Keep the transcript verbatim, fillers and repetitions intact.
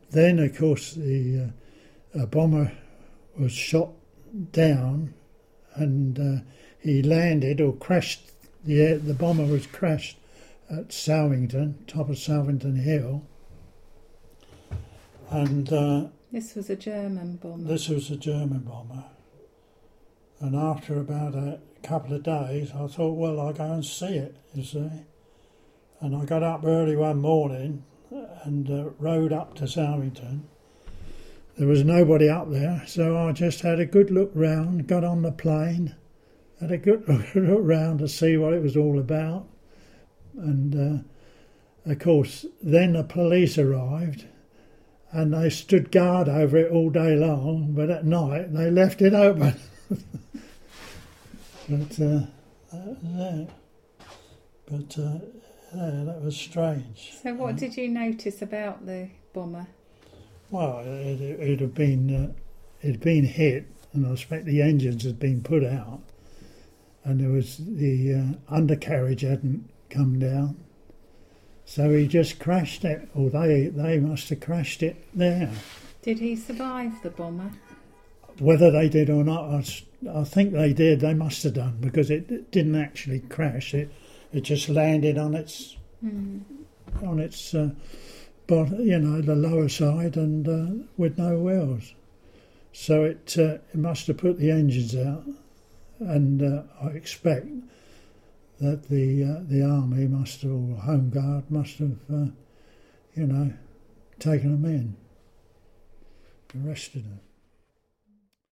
then, of course, the uh, bomber was shot down, and uh, he landed or crashed. The air, the bomber was crashed at Salvington, top of Salvington Hill, and uh, this was a German bomber. This was a German bomber, and after about a couple of days, I thought, well, I'll go and see it. You see, and I got up early one morning and uh, rode up to Salvington. There was nobody up there, so I just had a good look round, got on the plane, had a good look round to see what it was all about. And, uh, of course, then the police arrived and they stood guard over it all day long, but at night they left it open. but, uh, that was it. But, uh, yeah, that was strange. So what did you notice about the bomber? Well, it, it had been uh, it had been hit, and I expect the engines had been put out, and there was the uh, undercarriage hadn't come down, so he just crashed it, or they they must have crashed it there. Did he survive the bomber? Whether they did or not, I, I think they did. They must have done, because it, it didn't actually crash. It it just landed on its mm. on its. Uh, But you know, the lower side, and uh, with no wheels, so it uh, it must have put the engines out, and uh, I expect that the uh, the army must have, or Home Guard must have, uh, you know, taken them in, arrested them.